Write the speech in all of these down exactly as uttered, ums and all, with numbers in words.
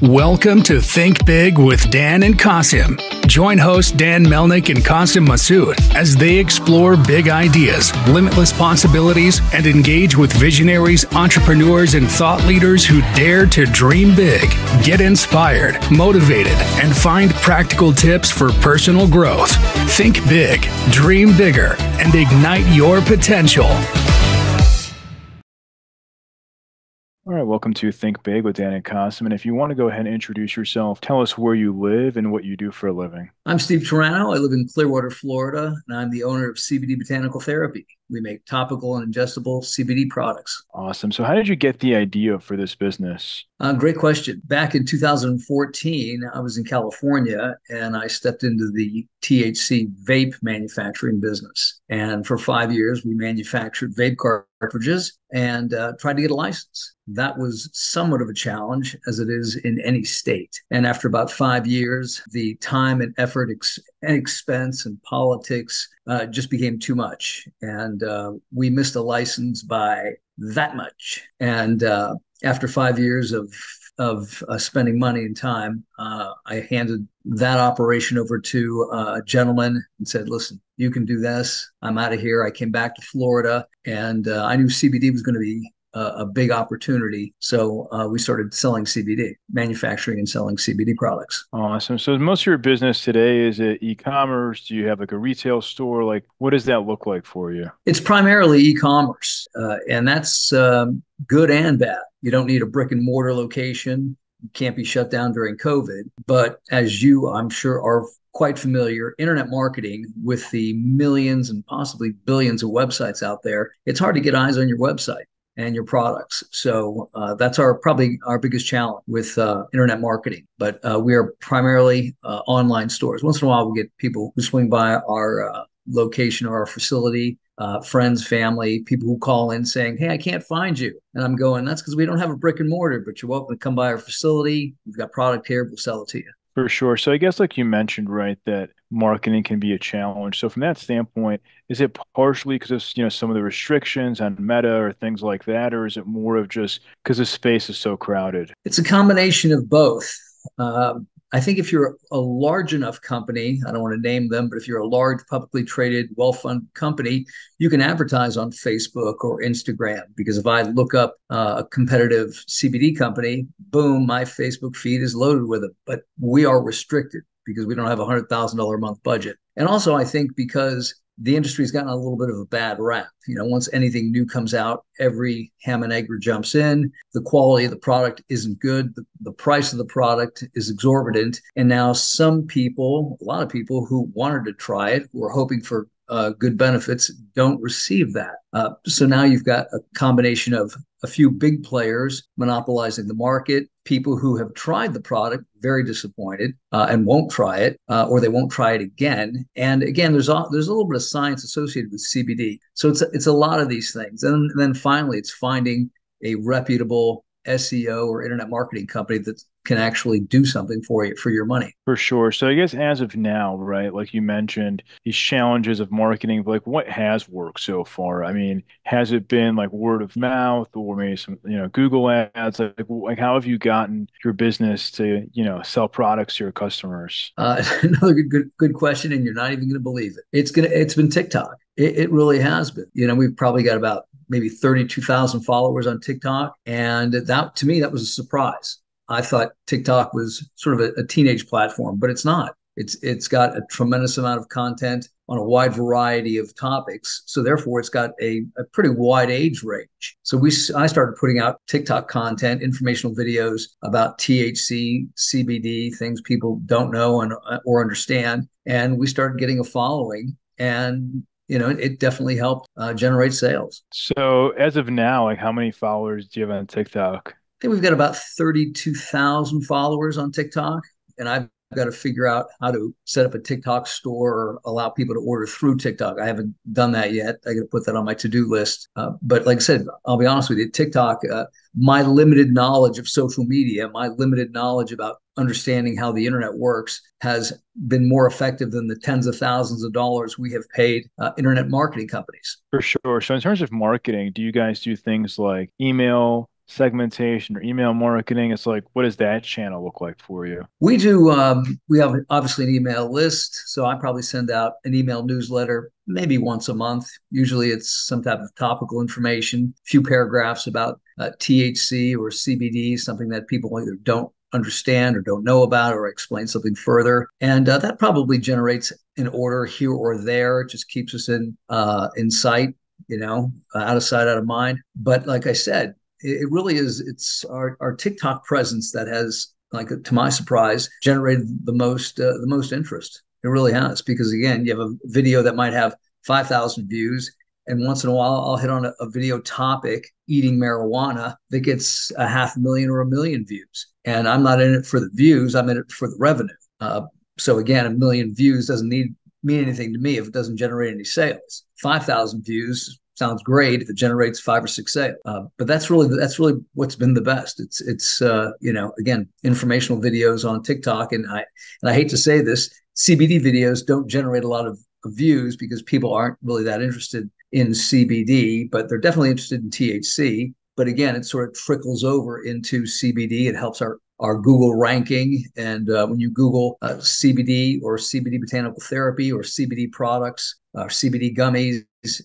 Welcome to Think Big with Dan and Qasim. Join host Dan Melnick and Qasim Masood as they explore big ideas, limitless possibilities, and engage with visionaries, entrepreneurs, and thought leaders who dare to dream big, get inspired, motivated, and find practical tips for personal growth. Think big, dream bigger, and ignite your potential. All right, welcome to Think Big with Dan and Qasim. And if you want to go ahead and introduce yourself, tell us where you live and what you do for a living. I'm Steve Turano. I live in Clearwater, Florida, and I'm the owner of C B D Botanical Therapy. We make topical and ingestible C B D products. Awesome. So how did you get the idea for this business? Uh, great question. Back in two thousand fourteen, I was in California and I stepped into the T H C vape manufacturing business. And for five years, we manufactured vape cartridges and uh, tried to get a license. That was somewhat of a challenge, as it is in any state. And after about five years, the time and effort ex- and expense and politics uh, just became too much. And uh, we missed a license by that much. And uh, after five years of of uh, spending money and time, uh, I handed that operation over to uh, a gentleman and said, listen, you can do this. I'm out of here. I came back to Florida, and uh, I knew C B D was going to be a, a big opportunity. So uh, we started selling C B D, manufacturing and selling C B D products. Awesome. So most of your business today, is it e-commerce? Do you have like a retail store? Like, what does that look like for you? It's primarily e-commerce, uh, and that's um, good and bad. You don't need a brick and mortar location. You can't be shut down during COVID. But as you, I'm sure, are quite familiar, internet marketing with the millions and possibly billions of websites out there, it's hard to get eyes on your website and your products. So uh, that's our probably our biggest challenge with uh, internet marketing. But uh, we are primarily uh, online stores. Once in a while, we get people who swing by our uh, location or our facility, uh, friends, family, people who call in saying, hey, I can't find you. And I'm going, that's because we don't have a brick and mortar, but you're welcome to come by our facility. We've got product here. We'll sell it to you. For sure. So I guess like you mentioned, right, that marketing can be a challenge. So from that standpoint, is it partially because of, you know, some of the restrictions on Meta or things like that, or is it more of just because the space is so crowded? It's a combination of both. Um, I think if you're a large enough company, I don't want to name them, but if you're a large publicly traded, well-funded company, you can advertise on Facebook or Instagram. Because if I look up uh, a competitive C B D company, boom, my Facebook feed is loaded with it. But we are restricted because we don't have a one hundred thousand dollars a month budget. And also, I think because the industry's gotten a little bit of a bad rap. You know, once anything new comes out, every ham and egger jumps in. The quality of the product isn't good. The, the price of the product is exorbitant. And now some people, a lot of people who wanted to try it, who are hoping for uh, good benefits, don't receive that. Uh, so now you've got a combination of a few big players monopolizing the market, people who have tried the product, very disappointed, uh, and won't try it, uh, or they won't try it again. And again, there's a, there's a little bit of science associated with C B D. So it's a, it's a lot of these things. And then finally, it's finding a reputable S E O or internet marketing company that can actually do something for you for your money. For sure. So I guess as of now, right, like you mentioned, these challenges of marketing, like what has worked so far? I mean, has it been like word of mouth or maybe some, you know, Google ads? Like, like how have you gotten your business to, you know, sell products to your customers? Uh, another good, good, good question, and you're not even going to believe it. It's gonna, it's been TikTok. It, it really has been. You know, we've probably got about maybe thirty-two thousand followers on TikTok, and that to me that was a surprise. I thought TikTok was sort of a, a teenage platform, but it's not. It's it's got a tremendous amount of content on a wide variety of topics. So therefore, it's got a, a pretty wide age range. So we I started putting out TikTok content, informational videos about T H C, C B D, things people don't know and or understand, and we started getting a following. And you know, it definitely helped uh, generate sales. So as of now, like how many followers do you have on TikTok? I think we've got about thirty-two thousand followers on TikTok, and I've got to figure out how to set up a TikTok store or allow people to order through TikTok. I haven't done that yet. I got to put that on my to-do list. Uh, but like I said, I'll be honest with you, TikTok, uh, my limited knowledge of social media, my limited knowledge about understanding how the internet works has been more effective than the tens of thousands of dollars we have paid uh, internet marketing companies. For sure. So in terms of marketing, do you guys do things like email, segmentation or email marketing? It's like, what does that channel look like for you? We do, um, we have obviously an email list. So I probably send out an email newsletter maybe once a month. Usually it's some type of topical information, a few paragraphs about uh, T H C or C B D, something that people either don't understand or don't know about, or explain something further. And uh, that probably generates an order here or there. It just keeps us in, uh, in sight, you know, uh, out of sight, out of mind. But like I said, it, it really is, it's our, our TikTok presence that has, like, to my surprise, generated the most uh, the most interest. It really has, because again, you have a video that might have five thousand views, and once in a while, I'll hit on a, a video topic, eating marijuana, that gets a half a million or a million views. And I'm not in it for the views; I'm in it for the revenue. Uh, so again, a million views doesn't need mean anything to me if it doesn't generate any sales. Five thousand views sounds great if it generates five or six sales. Uh, but that's really that's really what's been the best. It's it's uh, you know, again, informational videos on TikTok, and I and I hate to say this, C B D videos don't generate a lot of, of views because people aren't really that interested in C B D, but they're definitely interested in T H C. But again, it sort of trickles over into C B D. It helps our our Google ranking. And uh, when you Google uh, C B D or C B D botanical therapy or C B D products or C B D gummies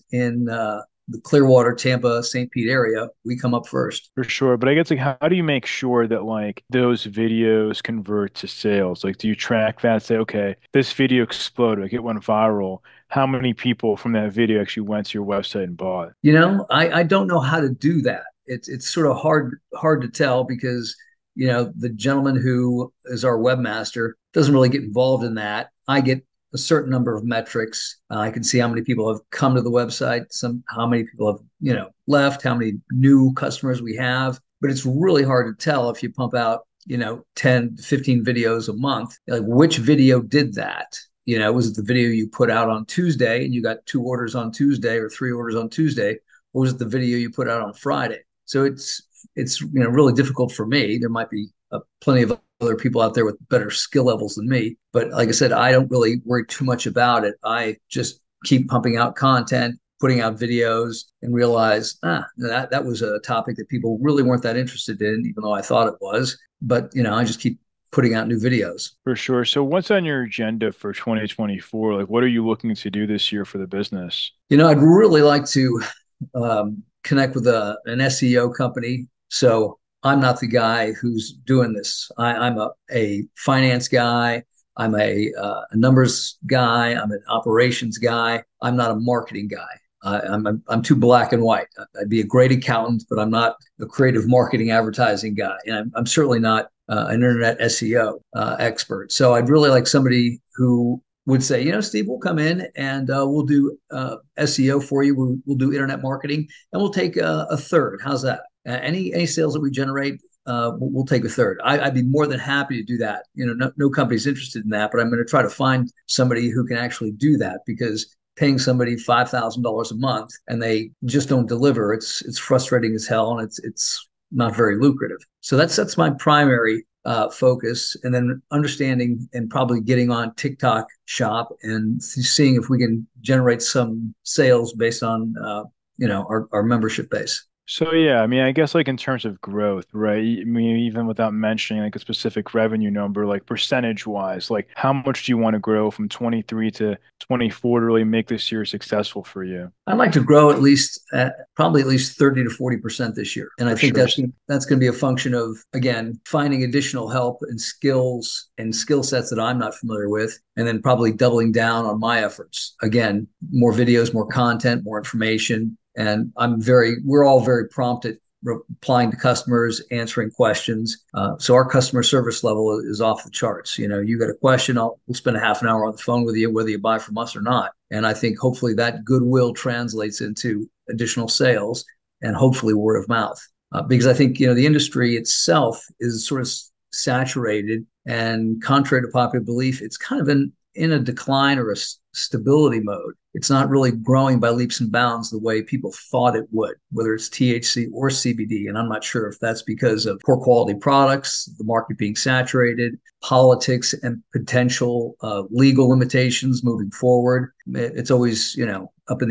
in uh, the Clearwater, Tampa, Saint Pete area, we come up first. For sure. But I guess, like, how, how do you make sure that like those videos convert to sales? Like, do you track that? Say, okay, this video exploded, like it went viral. How many people from that video actually went to your website and bought? You know, I, I don't know how to do that. It's it's sort of hard hard to tell because, you know, the gentleman who is our webmaster doesn't really get involved in that. I get a certain number of metrics. Uh, I can see how many people have come to the website, some how many people have, you know, left, how many new customers we have. But it's really hard to tell if you pump out, you know, ten, fifteen videos a month, like which video did that. You know, was it the video you put out on Tuesday and you got two orders on Tuesday or three orders on Tuesday, or was it the video you put out on Friday? So it's it's you know, really difficult for me. There might be uh, plenty of other people out there with better skill levels than me, but like I said, I don't really worry too much about it. I just keep pumping out content, putting out videos, and realize ah that that was a topic that people really weren't that interested in, even though I thought it was. But you know, I just keep putting out new videos. For sure. So what's on your agenda for twenty twenty-four? Like, what are you looking to do this year for the business? You know, I'd really like to um, connect with a, an S E O company. So I'm not the guy who's doing this. I, I'm a, a finance guy. I'm a, uh, a numbers guy. I'm an operations guy. I'm not a marketing guy. I, I'm, I'm I'm too black and white. I'd be a great accountant, but I'm not a creative marketing advertising guy. And I'm, I'm certainly not uh, an internet S E O uh, expert. So I'd really like somebody who would say, you know, Steve, we'll come in and uh, we'll do uh, S E O for you. We'll, we'll do internet marketing, and we'll take a, a third. How's that? Uh, any any sales that we generate, uh, we'll, we'll take a third. I, I'd be more than happy to do that. You know, no, no company's interested in that, but I'm going to try to find somebody who can actually do that, because paying somebody five thousand dollars a month and they just don't deliver, it's it's frustrating as hell, and it's it's not very lucrative. So that's that's my primary uh, focus, and then understanding and probably getting on TikTok Shop and seeing if we can generate some sales based on uh, you know our, our membership base. So yeah, I mean, I guess like in terms of growth, right? I mean, even without mentioning like a specific revenue number, like percentage wise, like how much do you want to grow from twenty-three to twenty-four to really make this year successful for you? I'd like to grow at least at probably at least thirty to forty percent this year. And I For think sure. that's gonna, that's going to be a function of, again, finding additional help and skills and skill sets that I'm not familiar with, and then probably doubling down on my efforts. Again, more videos, more content, more information. And I'm very, we're all very prompt at replying to customers, answering questions. Uh, so our customer service level is off the charts. You know, you got a question, I'll, we'll spend a half an hour on the phone with you, whether you buy from us or not. And I think hopefully that goodwill translates into additional sales and hopefully word of mouth. Uh, because I think, you know, the industry itself is sort of saturated, and contrary to popular belief, it's kind of in, in a decline or a stability mode. It's not really growing by leaps and bounds the way people thought it would, whether it's T H C or C B D. And I'm not sure if that's because of poor quality products, the market being saturated, politics, and potential uh, legal limitations moving forward. It's always, you know, up in the air.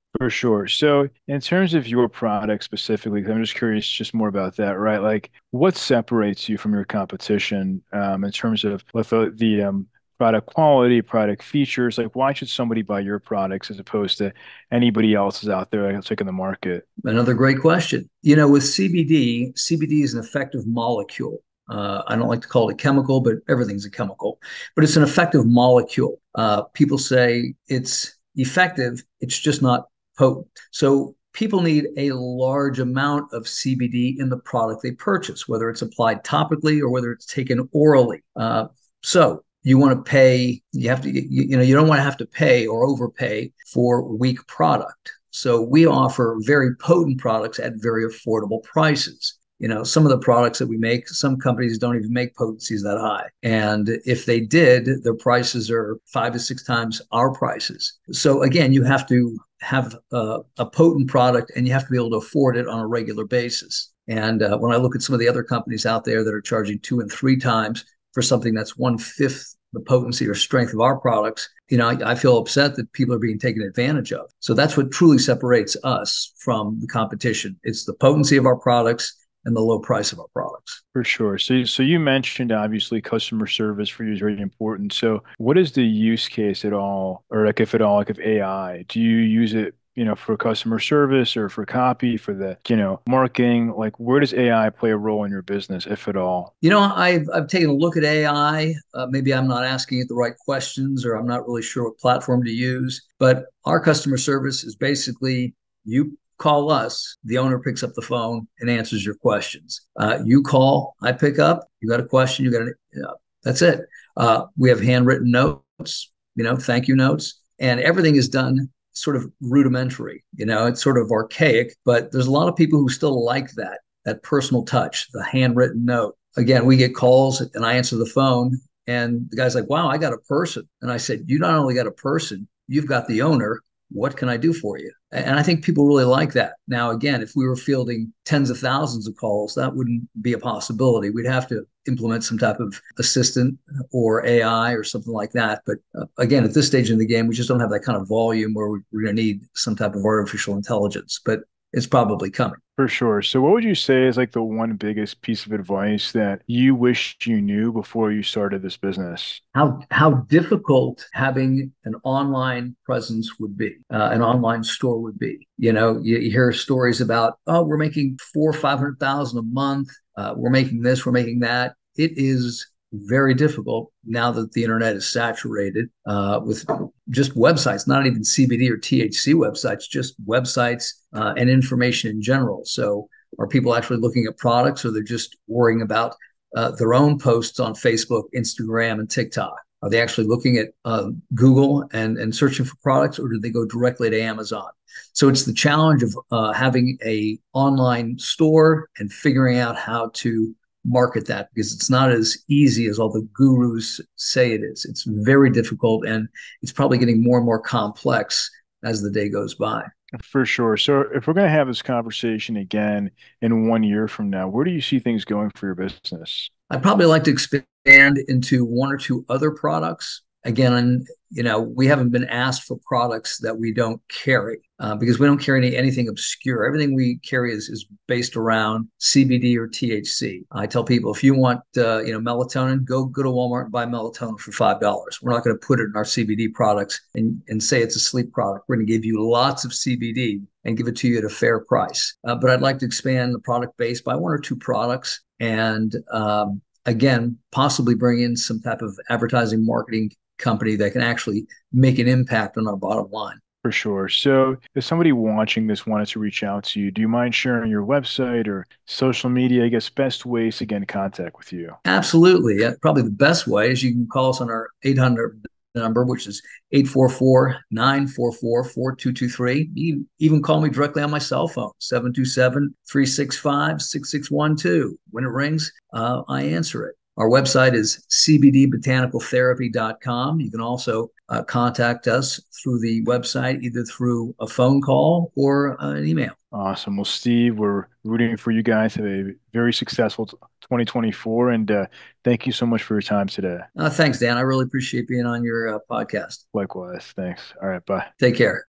For sure. So, in terms of your product specifically, 'cause I'm just curious just more about that, right? Like, what separates you from your competition um, in terms of with the, the um, product quality, product features? Like, why should somebody buy your products as opposed to anybody else's out there that's like in the market? Another great question. You know, with C B D, C B D is an effective molecule. Uh, I don't like to call it chemical, but everything's a chemical. But it's an effective molecule. Uh, people say it's effective, it's just not potent. So people need a large amount of C B D in the product they purchase, whether it's applied topically or whether it's taken orally. Uh, so you want to pay, you have to, you, you know, you don't want to have to pay or overpay for weak product. So we offer very potent products at very affordable prices. You know, some of the products that we make, some companies don't even make potencies that high. And if they did, their prices are five to six times our prices. So again, you have to have a, a potent product and you have to be able to afford it on a regular basis. And uh, when I look at some of the other companies out there that are charging two and three times for something that's one fifth the potency or strength of our products, you know, I, I feel upset that people are being taken advantage of. So that's what truly separates us from the competition. It's the potency of our products and the low price of our products. For sure. So, so you mentioned obviously customer service for you is very important. So, what is the use case at all, or like if at all, like of A I? Do you use it, you know, for customer service or for copy, for the, you know, marketing? Like, where does A I play a role in your business, if at all? You know, I've I've taken a look at A I. Uh, maybe I'm not asking it the right questions, or I'm not really sure what platform to use. But our customer service is basically you call us, the owner picks up the phone and answers your questions. Uh, you call, I pick up. You got a question, you got an, uh, that's it. Uh, we have handwritten notes, you know, thank you notes, and everything is done sort of rudimentary. You know, it's sort of archaic, but there's a lot of people who still like that, that personal touch, the handwritten note. Again, we get calls and I answer the phone and the guy's like, wow, I got a person. And I said, you not only got a person, you've got the owner. What can I do for you? And I think people really like that. Now, again, if we were fielding tens of thousands of calls, that wouldn't be a possibility. We'd have to implement some type of assistant or A I or something like that. But uh, again, at this stage in the game, we just don't have that kind of volume where we, we're going to need some type of artificial intelligence. But it's probably coming. For sure. So, what would you say is like the one biggest piece of advice that you wished you knew before you started this business? How how difficult having an online presence would be, uh, an online store would be. You know, you, you hear stories about, oh, we're making four or five hundred thousand a month. Uh, we're making this, we're making that. It is very difficult now that the internet is saturated uh, with just websites, not even C B D or T H C websites, just websites uh, and information in general. So are people actually looking at products, or they're just worrying about uh, their own posts on Facebook, Instagram, and TikTok? Are they actually looking at uh, Google and, and searching for products, or do they go directly to Amazon? So it's the challenge of uh, having a online store and figuring out how to market that, because it's not as easy as all the gurus say it is. It's very difficult, and it's probably getting more and more complex as the day goes by. For sure. So, if we're going to have this conversation again in one year from now, where do you see things going for your business? I'd probably like to expand into one or two other products. Again, you know, we haven't been asked for products that we don't carry uh, because we don't carry any, anything obscure. Everything we carry is, is based around C B D or T H C. I tell people, if you want, uh, you know, melatonin, go go to Walmart and buy melatonin for five dollars. We're not going to put it in our C B D products and, and say it's a sleep product. We're going to give you lots of C B D and give it to you at a fair price. Uh, but I'd like to expand the product base by one or two products and, um, again, possibly bring in some type of advertising marketing company that can actually make an impact on our bottom line. For sure. So, if somebody watching this wanted to reach out to you, do you mind sharing your website or social media? I guess best ways to get in contact with you. Absolutely. Yeah, probably the best way is you can call us on our eight hundred number, which is eight four four, nine four four, four two two three. You even call me directly on my cell phone, seven two seven, three six five, six six one two. When it rings, uh, I answer it. Our website is c b d botanical therapy dot com. You can also uh, contact us through the website, either through a phone call or uh, an email. Awesome. Well, Steve, we're rooting for you guys to have a very successful twenty twenty-four. And uh, thank you so much for your time today. Uh, thanks, Dan. I really appreciate being on your uh, podcast. Likewise. Thanks. All right. Bye. Take care.